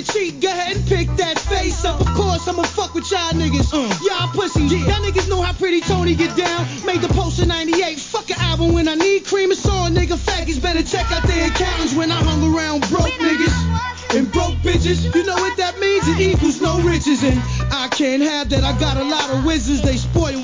to cheat, go ahead and pick that face up. Of course, I'ma fuck with y'all niggas. Y'all pussy. Y'all niggas know how pretty Tony get down. Made the post in 98. Fuck an album when I need cream and song, nigga. Faggots better check out their accountants when I hung around broke niggas and broke bitches. You know what that means? It equals no riches. And I can't have that. I got a lot of wizards. They spoil